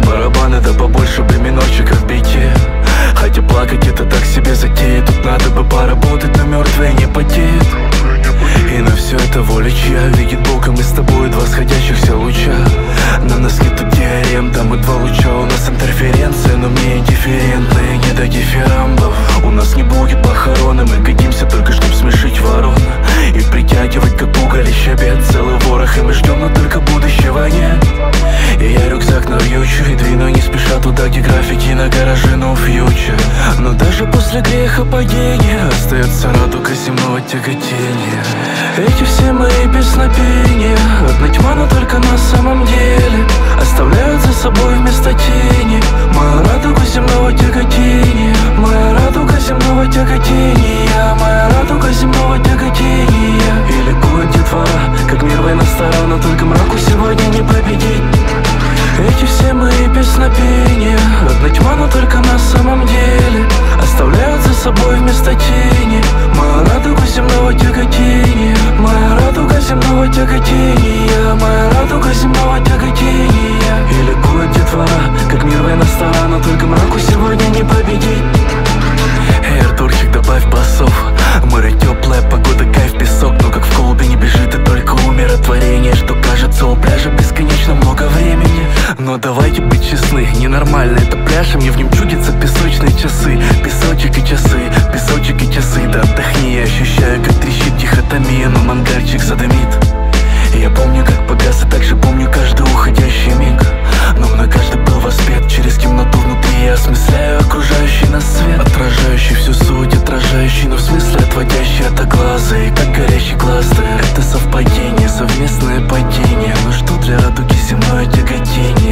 барабаны, да побольше бы минорчиков бейте. Хотя плакать это так себе затея. Тут надо бы поработать, но мертвые не потеют. И на все это воля чья? Видит Бог, и мы с тобой два сходящихся луча. На нас нету диарем, там и два луча. У нас интерференция, но мне индифферентные не до дифирамбов. У нас не будет похорон, и мы годимся только чтоб смешить ворон и притягивать как пугалище бед. Целый ворох, и мы ждем, но только будущего нет. И я рюкзак навьючу и двину не спеша туда, где граффити на гараже, no future. Но даже после греха падения остается радуга земного тяготения. Эти все мои песнопения, одна тьма, но только на самом деле оставляют за собой вместо тени мою радугу земного тяготения. Моя радуга земного тяготения. Моя радуга земного тяготения. И ликует детвора, как мир война стара, но только мраку сегодня не победить. Эти все мои песнопения, одна тьма, но только на самом деле оставляют за собой вместо тени мою радугу земного тяготения. Моя радуга земного тяготения. Моя радуга земного тяготения. И ликует детвора, как мир война стара, но только мраку сегодня не победить. Эй, Артурчик, добавь басов. Море теплая, погода, кайф, песок. Но как в колбе не бежит, и только умиротворение. Что кажется, у пляжа бесконечно много времени. Но давайте быть честны, ненормально это пляж, и мне в нем чудятся песочные часы. Песочек и часы, песочек и часы. Да отдохни, я ощущаю, как трещит дихотомия, но мангарчик задымит. И я помню, как погас, и также помню каждый уходящий миг. Но мной каждый был воспет через темноту внутри. Я осмысляю окружающий нас свет, отражающий всю суть, отражающий, но в смысле отводящий от глаза. И как горящий кластер, это совпадение, совместное падение. Но что для радуги земное тяготение?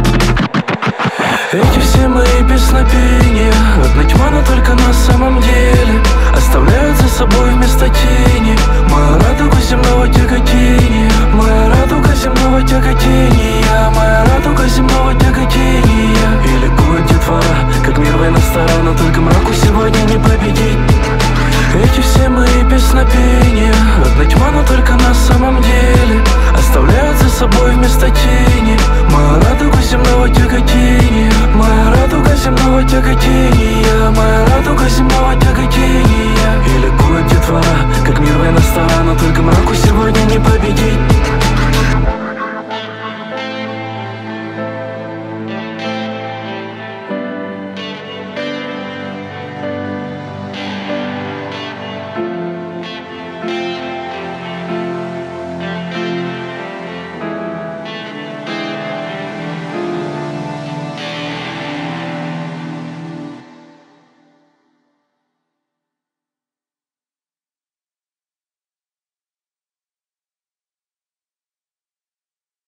Эти все мои песнопения, одна тьма, но только на самом деле оставляют за собой вместо тени мою радугу земного тяготения. Моя радуга земного тяготения. Моя радуга земного тяготения. И ликует детвора, как мир война стара, но только мраку сегодня не победить. Эти все мои песнопения, одна тьма, но только на самом деле оставляют за собой вместо тени мою радугу земного тяготения. Моя радуга земного тяготения. Моя радуга земного тяготения. И ликует детвора, как мир война стара, но только мраку сегодня не победить.